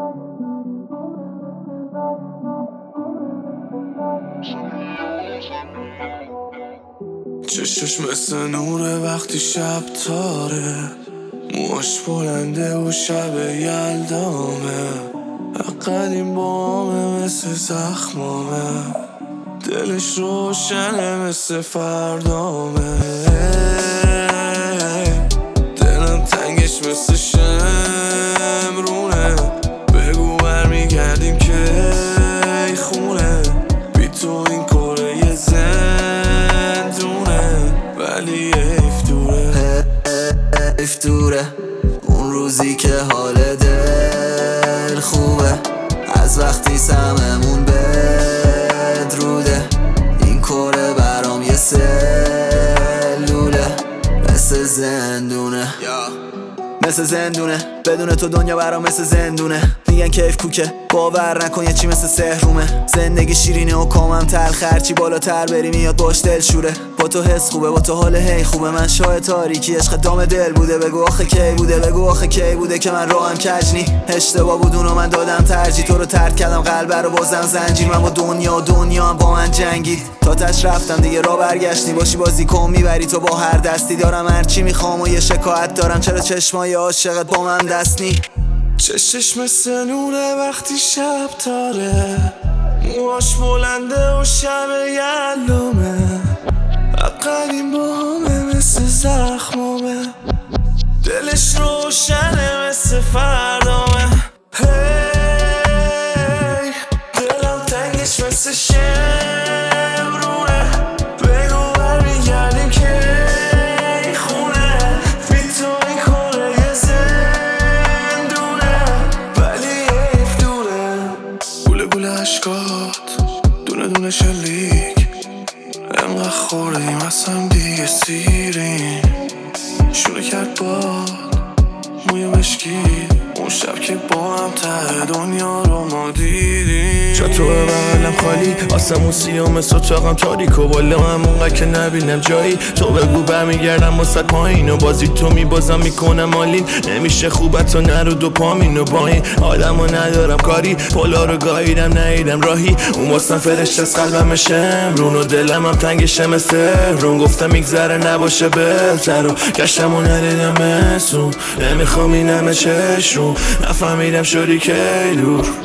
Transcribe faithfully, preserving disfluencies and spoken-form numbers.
چشش مثل نوره وقتی شب تاره، موهاش بلنده و شب یلدامه، قدیم بامه مثل زخمامه، دلش روشنه مثل فردامه. دلم تنگش مثل شمرونه، بگو برمیگردیم که ای خونه، بی تو این کره یه زندونه، ولی حیف دوره. حیف دوره اون روزی که حال دل خوبه، از وقتی سممون بدروده، این کره برام یه سلوله، مثل زندونه مثل زندونه، بدون تو دنیا برام مثل زندونه. میگن کیف کوکه، باور نکن یه چی مثل سحرومه. زندگی شیرینه و کامم تلخ، هرچی بالاتر بری میاد باش دل شوره. با تو حس خوبه، با تو حال هی خوبه، من شاه تاریکی عشق دام دل بوده. بگو آخه کی بوده، بگو آخه کی بوده که من راهم کجنی. اشتباه بود اونو من دادم ترجیح، تو رو ترک کردم قلب رو بازم زنجیر. من با دنیا دنیا هم با من جنگید، تا تاش رفتم دیگه را برگشت نی. باشی بازی کن میبری تو با هر دستی، دارم هرچی میخوام و یه شکایت دارم، چرا چشمای عاشقت با من دست نی. چشش مثل نوره وقتی شب تاره، موهاش بلنده و شب یلومه، قدیم بامه مثل زخمامه، دلش روشنه مثل فردامه. هی دلم تنگش مثل شمرونه، بگو برمیگردیم که ای خونه، بی تو این کره یه زندونه، ولی حیف دوره. گوله گوله عشقات دونه دونه شلیک، انقدر خوردیم اصلا دیگه سیریم. شونه کرد باد موی مشکید، اون شب که با هم ته دنیا رو ما دیدیم. جا تو بغلم خالی، آسمون سیاه مثل اتاقم تاریک و بالا هم اونقدر که نبینم جایی. تو بگو برمیگردم واسه پایین و بازی تو میبازم میکنم آلین. نمیشه خوبت و نرو دوپامین و با این آدم و ندارم کاری. پولا رو گاییدم نیدم راهی، اون واسم فرشت از قلبم شمرون و دلم هم تنگشه مثل رون. گفتم میگذره نباشه بهتر و گشتم و ندیدم مسون. نمیخوام این همه چشم نفهمیدم شدی که دور.